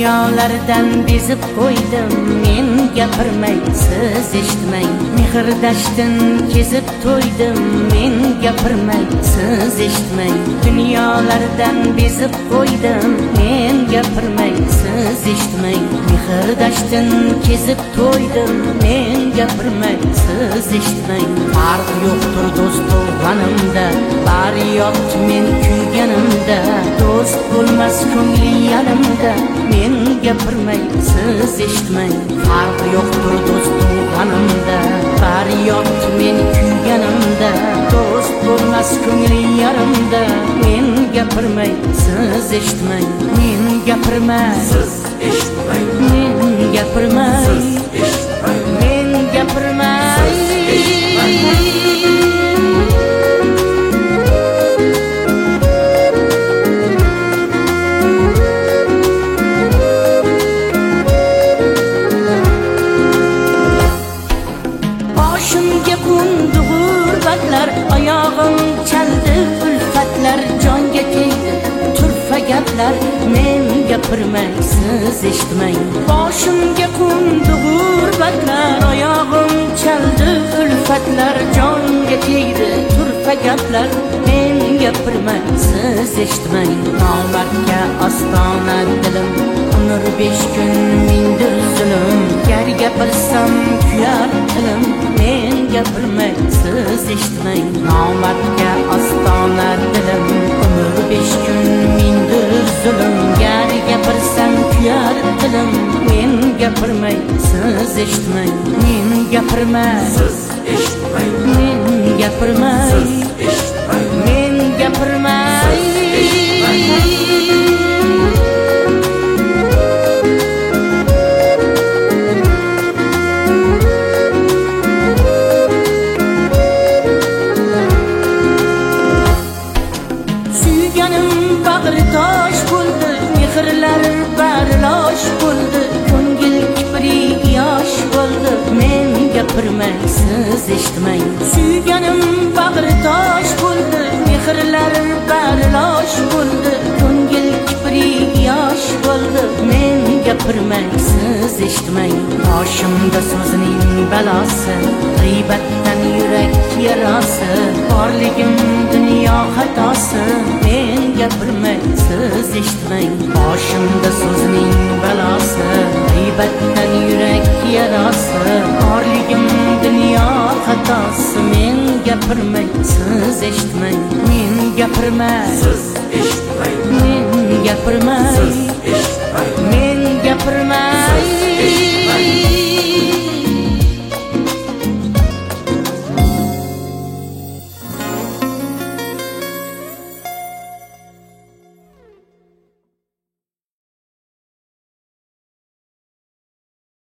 Dunyolardan bezib qo'ydim men gapirmay siz eshitmay mehr dashtdan kezib to'ydim men gapirmay siz eshitmay dunyolardan bezib qo'ydim men gapirmay siz eshitmay mehr dashtdan kezib to'ydim men gapirmay siz eshitmay farq yo'qdir do'st bo'lganimda bari yot men kuyganimda do'st bo'lmas ko'ngli yanimda men gapirmay siz eshitmay farq yo'qdir do'st bo'lganimda bari yot men kuyganimda do'st bo'lmas ko'ngli yarimda men gapirmay siz eshitmay men gapirmay siz eshitmay men gapirmay siz eshitmay men gapirmay boshimga qo'ndi g'urbatlar oyog'im chaldi ulfatlar jonga tegdi turfa gaplar men gapirmay siz eshitmay boshimga qo'ndi g'urbatlar oyog'im chaldi ulfatlar jonga tegdi turfa gaplar men gapirmay siz eshitmay nomardga ostona dilim umr 5 kun mindir zulm gar gapirsam kuyar tilim men gapirmay siz eshitmay nomardga ostona dilim umr 5 kun mindir zulm gar gapirsam kuyar tilim men gapirmay siz eshitmay men gapirmay siz eshitmay men gapirmay siz eshitmay men gapirmay tosh bo'ldi mehrlar barlosh bo'ldi ko'ngil kipri yosh bo'ldi men gapirmay siz eshitmay suyganim bag'ri tosh bo'ldi mehrlar barlosh bo'ldi ko'ngil kipri yosh bo'ldi men gapirmay siz eshitmay boshimda so'zning balosi g'iybatdan yurak yarasi borligim dunyo xatosi men gapirmay siz eshitmay boshimda so'zning balosi g'iybatdan yurak yarasi borligim dunyo xatosi men gapirmay siz eshitmay men gapirmay siz eshitmay men gapirmay siz eshitmay men gapirmay